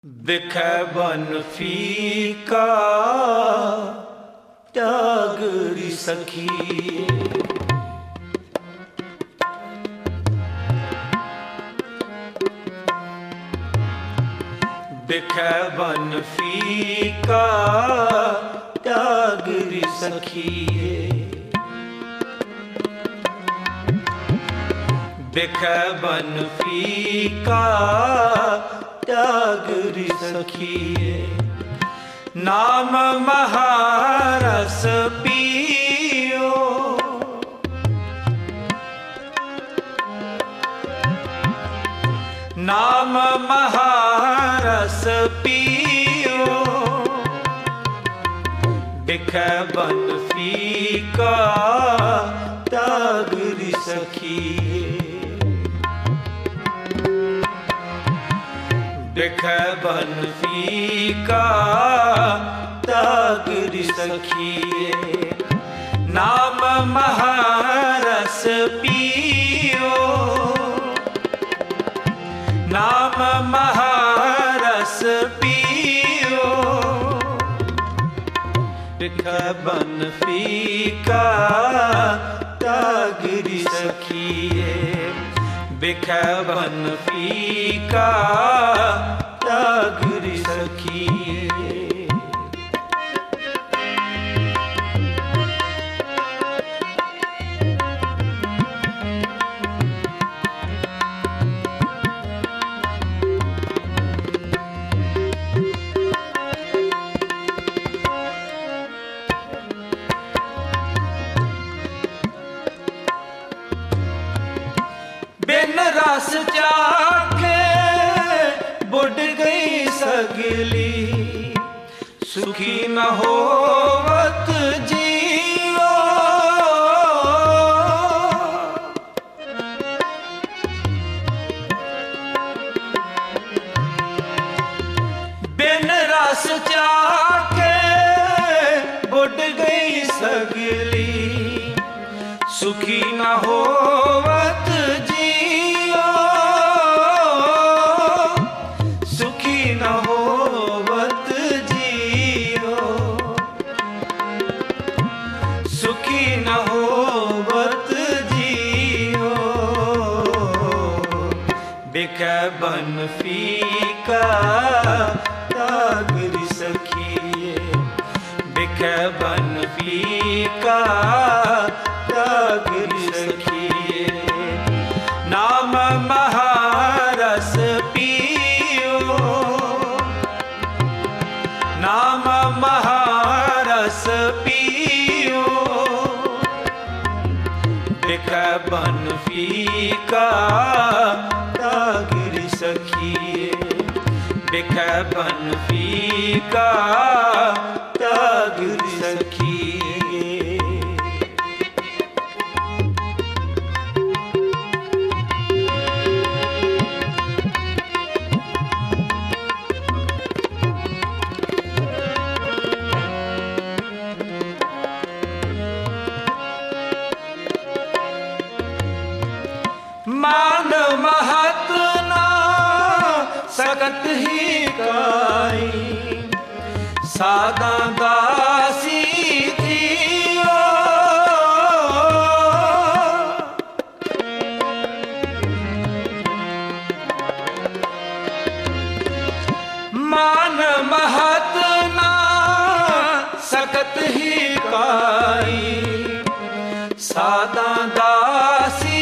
बिखै बन फीका टागरी सखी। बिखै बन फीका टागरी सखी। बिखै बन फीका टागरी सखी। नाम महारस पियो, नाम महारस पियो। बिखै बन फीका टागरी सखी। बिखै बन फीका टागरी सखी। नाम महारस पियो, नाम महारस पियो। बिखै बन फीका टागरी सखी। बिखै बन फीका टागरी सखी। बिन रस चाखे बुढ़ गई सगली, सुखी न होवत जियो। बिन रस चाखे बुढ़ गई सगली, सुखी न होवत जियो। सुखी न होवत जियो, सुखी न होवत जियो। बिखै बन फीका टागरी सखी। बिखै बन फीका टागरी सखी। नाम महारस पियो, नाम महारस पियो। बिखै बन फीका टागरी सखी। बिखै बन फीका टागरी सखी। मान महत ना सकत ही काई, सादा दासी थियो। मान महत ना सकत ही काई, सादा दासी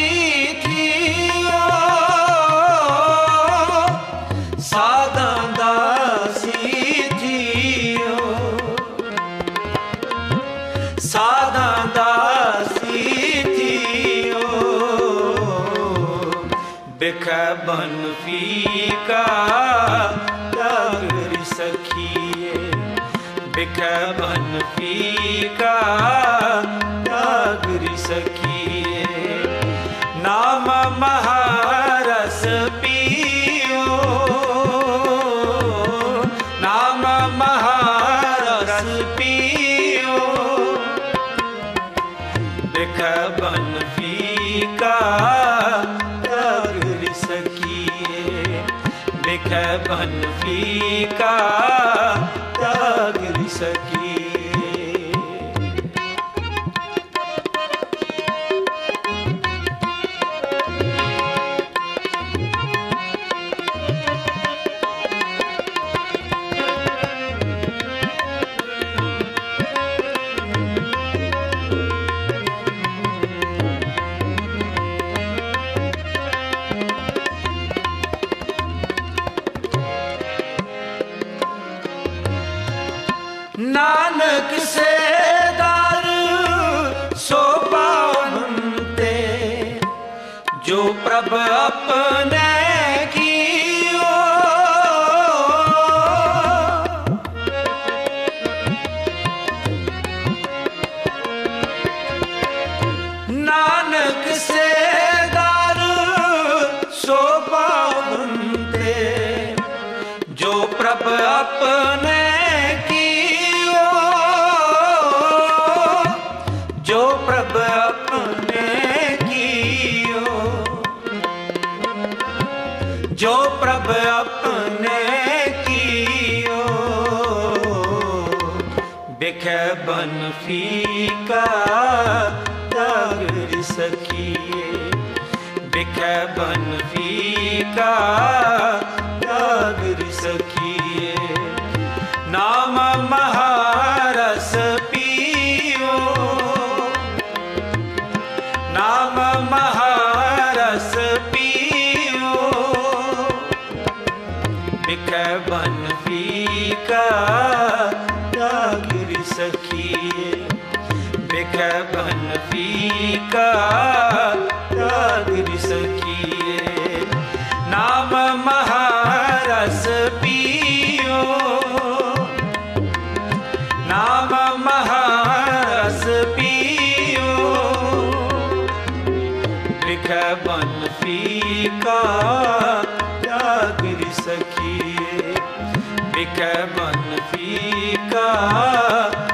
सादा दासी थियो। सादा दासी थियो। बिखै बन फीका टागरी सखी। बिखै बन फीका टागरी सखी। नाम महारस पियो, नाम महारस पियो। बिखै बन फीका टागरी सखी। बिखै बन बन फीका त्याग सकी। नानक से दार सो पावनते, जो प्रभ अपने कियो। नानक से दार सो पावनते, जो प्रभ अपने जो प्रभ अपने कियो। बिख बन फीका त्याग सकिए, बिख बन फीका त्याग सकिए। नाम महारस पियो, नाम महारस पियो। बिख बन फीका त्याग सकिए, बिख बन फीका त्याग सकिए। नाम महारस पियो, नाम महारस पियो। बिख बन फीका त्याग सकिए, बिख बन फीका